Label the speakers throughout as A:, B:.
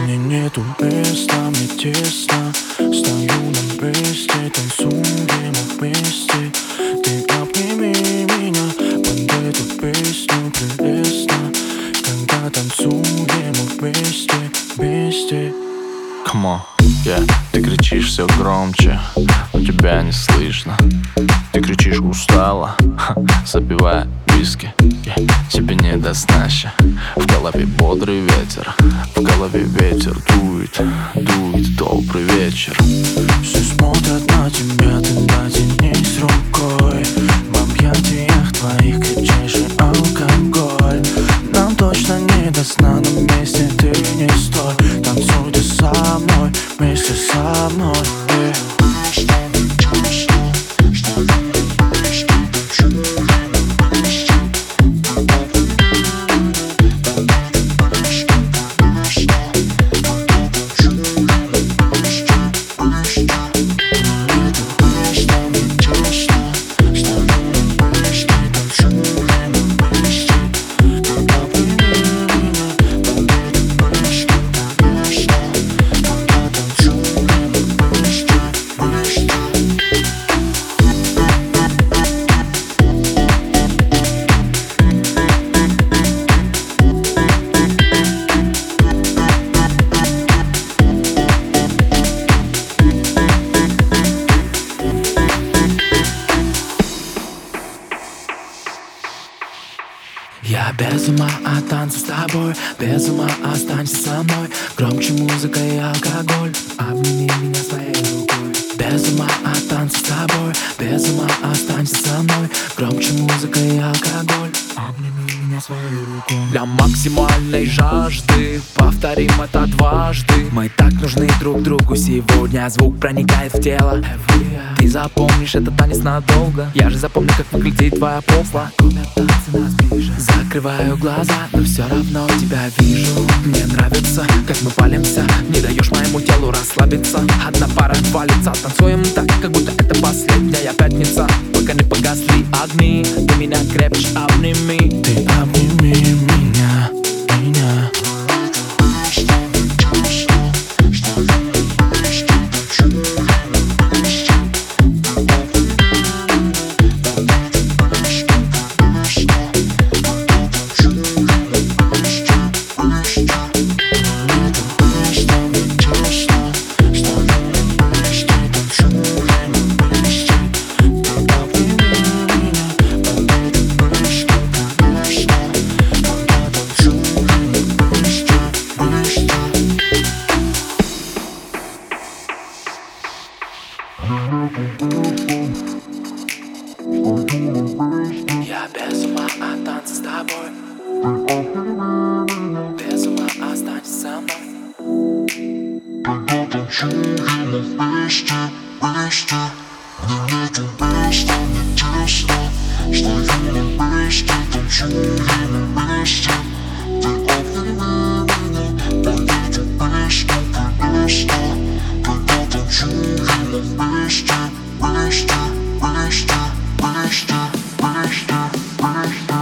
A: мне нету места, мне тесно. Стою на месте, танцуем вместе. Ты обними меня под эту песню. Прелестно, когда танцуем вместе, вместе.
B: Come on, yeah. Ты кричишь все громче, но тебя не слышно. Ты кричишь устало, запивая виски, yeah. Тебе не до сна ща. В голове бодрый ветер, в голове ветер дует, дует добрый вечер.
A: Все смотрят на тебя, ты дотянись рукой. В объятиях твоих крепчайший алкоголь. Нам точно не до сна, на месте ты не стой. Танцуй ты со мной, вместе со мной, yeah.
C: Я без ума от танца с тобой, без ума останься со мной. Громче музыка и алкоголь, обними меня своей рукой. Без ума от танца с тобой, без ума останься со мной. Громче музыка и алкоголь, обними меня своей рукой. Для максимальной жажды повторим это дважды. Мы так нужны друг другу сегодня, звук проникает в тело. Ты запомнишь этот танец надолго. Я же запомню, как выглядит твоя попа. Танцы нас ближе. Закрываю глаза, но все равно тебя вижу. Мне нравится, как мы палимся. Не даешь моему телу расслабиться. Одна пара валится, танцуем так, как будто это последняя пятница. Пока не погасли огни, ты меня крепче обними.
A: Ты обними меня, меня.
C: Я без ума от танца с тобой, без ума останься со мной.
D: Танцуем вместе, вместе. Мне нету места, мне тесно. Стоим вместе, танцуем вместе. Ты обними меня под эту песню, прелестно. Когда танцуем вместе, вместе, вместе, вместе, вместе, вместе.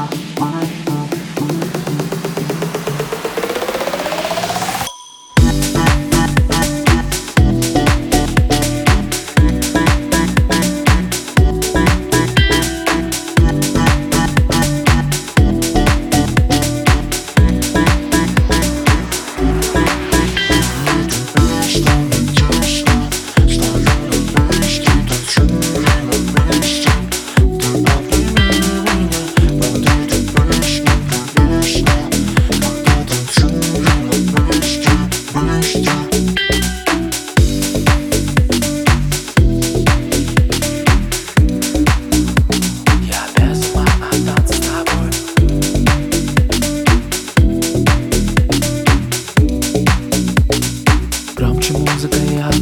C: Громче музыка и